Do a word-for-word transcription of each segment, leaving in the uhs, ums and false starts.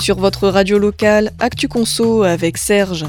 Sur votre radio locale, Actu Conso avec Serge.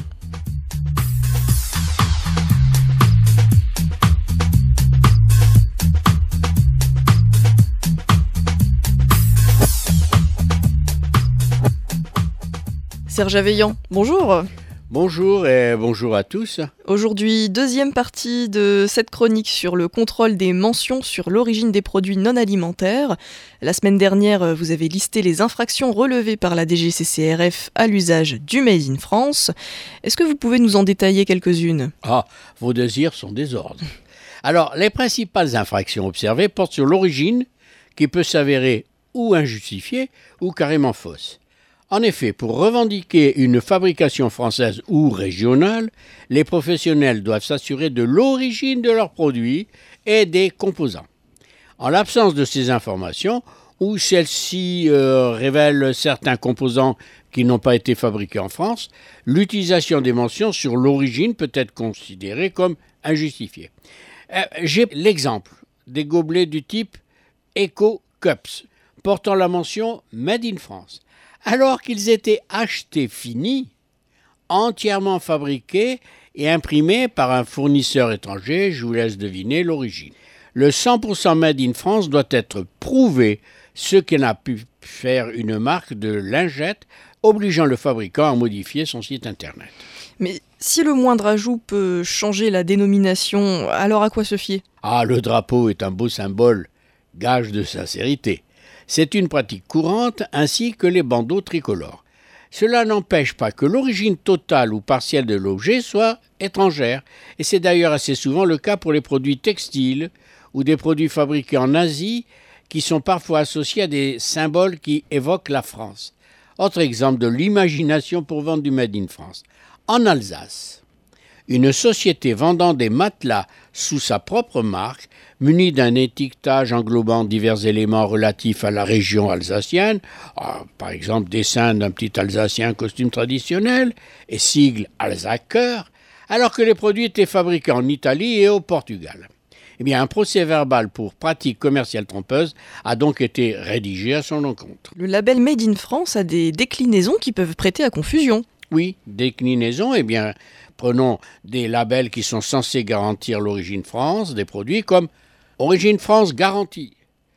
Serge Aveillant, bonjour. Bonjour et bonjour à tous. Aujourd'hui, deuxième partie de cette chronique sur le contrôle des mentions sur l'origine des produits non alimentaires. La semaine dernière, vous avez listé les infractions relevées par la D G C C R F à l'usage du Made in France. Est-ce que vous pouvez nous en détailler quelques-unes ? Ah, vos désirs sont des ordres. Alors, les principales infractions observées portent sur l'origine, qui peut s'avérer ou injustifiée ou carrément fausse. En effet, pour revendiquer une fabrication française ou régionale, les professionnels doivent s'assurer de l'origine de leurs produits et des composants. En l'absence de ces informations, ou celles-ci euh, révèlent certains composants qui n'ont pas été fabriqués en France, l'utilisation des mentions sur l'origine peut être considérée comme injustifiée. Euh, j'ai l'exemple des gobelets du type Eco Cups, portant la mention Made in France, alors qu'ils étaient achetés finis, entièrement fabriqués et imprimés par un fournisseur étranger. Je vous laisse deviner l'origine. Le cent pour cent Made in France doit être prouvé, ce qui n'a pu faire une marque de lingette, obligeant le fabricant à modifier son site internet. Mais si le moindre ajout peut changer la dénomination, alors à quoi se fier ? Ah, le drapeau est un beau symbole, gage de sincérité. C'est une pratique courante, ainsi que les bandeaux tricolores. Cela n'empêche pas que l'origine totale ou partielle de l'objet soit étrangère, et c'est d'ailleurs assez souvent le cas pour les produits textiles ou des produits fabriqués en Asie qui sont parfois associés à des symboles qui évoquent la France. Autre exemple de l'imagination pour vendre du Made in France. En Alsace, une société vendant des matelas sous sa propre marque, munie d'un étiquetage englobant divers éléments relatifs à la région alsacienne, par exemple dessin d'un petit Alsacien costume traditionnel et sigle Alsacer, alors que les produits étaient fabriqués en Italie et au Portugal. Eh bien, un procès-verbal pour pratique commerciale trompeuse a donc été rédigé à son encontre. Le label Made in France a des déclinaisons qui peuvent prêter à confusion. Oui, déclinaisons, eh bien, prenons des labels qui sont censés garantir l'origine France des produits comme Origine France garantie,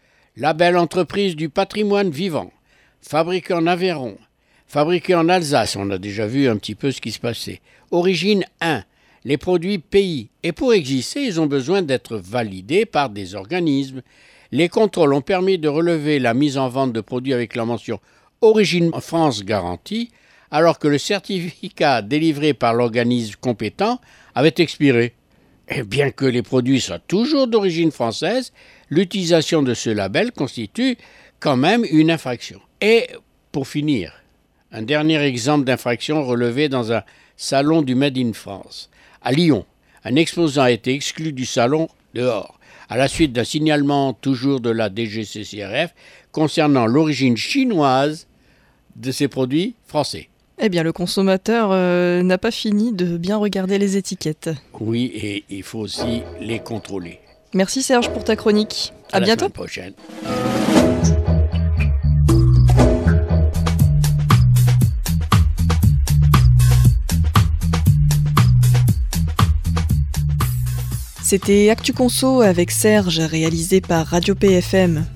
label entreprise du patrimoine vivant, fabriqué en Aveyron, fabriqué en Alsace, on a déjà vu un petit peu ce qui se passait. Origine un, les produits pays, et pour exister, ils ont besoin d'être validés par des organismes. Les contrôles ont permis de relever la mise en vente de produits avec la mention Origine France garantie, alors que le certificat délivré par l'organisme compétent avait expiré. Et bien que les produits soient toujours d'origine française, l'utilisation de ce label constitue quand même une infraction. Et pour finir, un dernier exemple d'infraction relevé dans un salon du Made in France. À Lyon, un exposant a été exclu du salon dehors, à la suite d'un signalement toujours de la D G C C R F concernant l'origine chinoise de ces produits français. Eh bien, le consommateur euh, n'a pas fini de bien regarder les étiquettes. Oui, et il faut aussi les contrôler. Merci Serge pour ta chronique. À, à la bientôt. Semaine prochaine. C'était Actu Conso avec Serge, réalisé par Radio P F M.